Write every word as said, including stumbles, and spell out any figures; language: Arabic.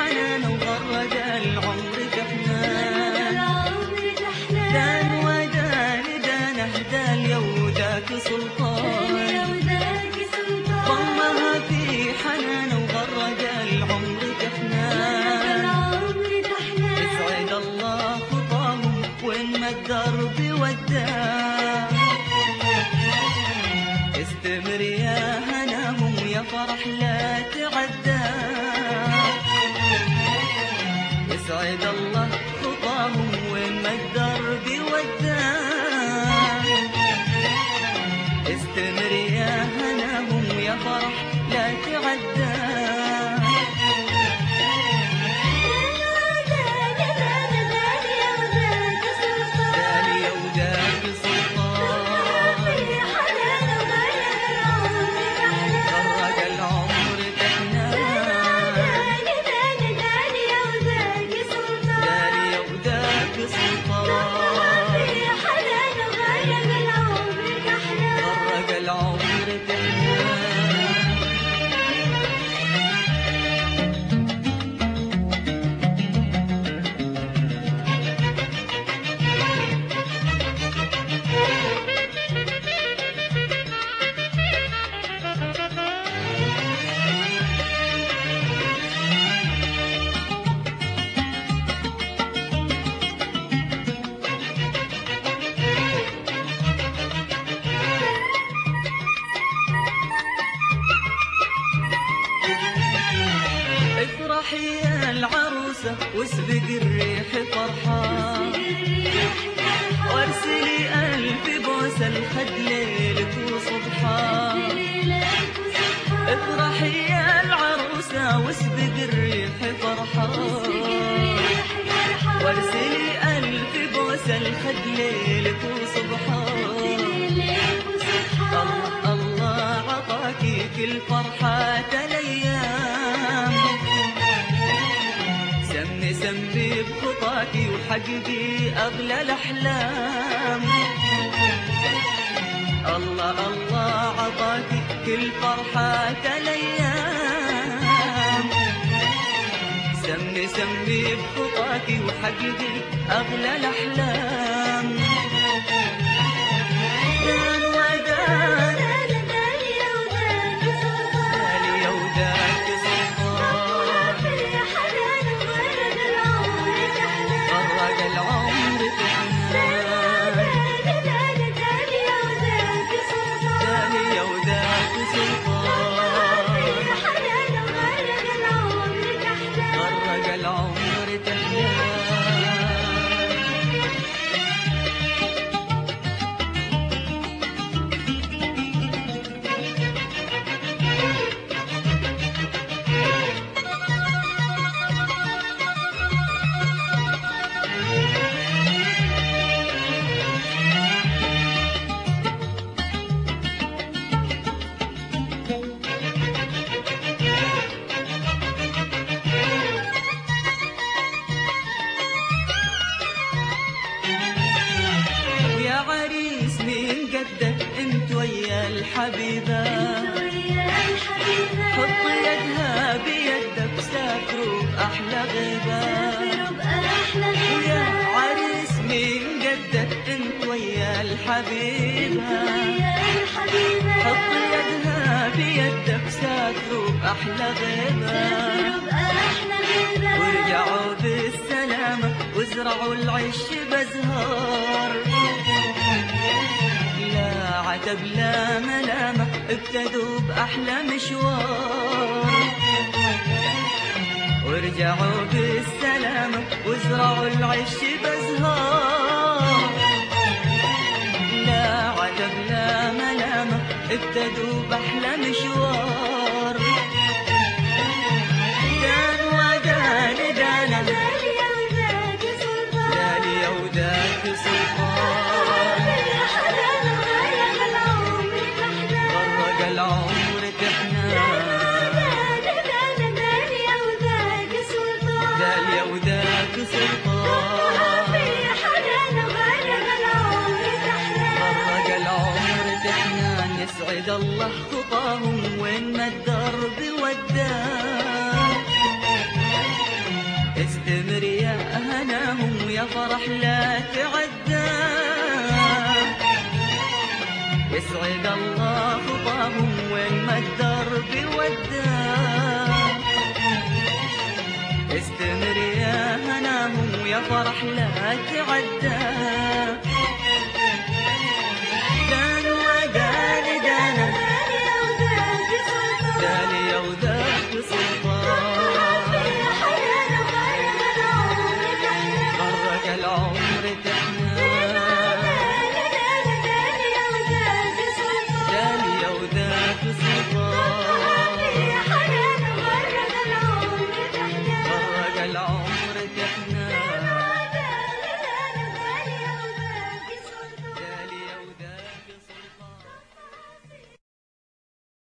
حنان وغرد العمر جفنان. دان ودان دان اهدى اليوداك سلطان، ضمها في حنان وغرد العمر جفنان. يسعد الله خطاهم وإن الدرب وداه، استمر يا هناهم يا فرح لا تعدى. يسعد الله خطاهم وإن الدرب وداه، استمر يا هناهم يا فرح لا تعدى. افرحي يا العروسة واسبق الريح فرحان، وارسلي ألف بوسة الخد ليلك وصبحان. افرحي يا العروسة واسبق الريح فرحان، وارسلي ألف بوسة الخد ليلك وصبحان. الله الله عطاكي كل فرحات الأيام، سمي سمي بخطاكي وحققي أغلى الأحلام. الله الله عطاكي كل فرحات الأيام، سمي سمي بخطاكي وحققي أغلى الأحلام. دان ودان الحبيبة، حط يدها بيدك سافروا بأحلى غيبة. ويا عريس من جدك انت ويا الحبيبة، حط يدها بيدك سافروا بأحلى غيبة. ورجعوا بالسلامة وزرعوا العش بزهار، عتب لا ملامة ابتدوا بأحلى مشوار. ورجعوا بالسلامة وزرعوا العش بزهار، لا عتب لا ملامة ابتدوا بأحلى مشوار. دان ودان دانا دالي يوداك سلطان، العمر تحنان. دال يوداك سلطان، فرق العمر تحنان. يسعد الله خطاهم وين ما الدرب وداه، فرح لا تعدى. يسعد الله خطاهم وين ما الدرب ودى. استمر يا هناهم ويا فرح لا تعدى.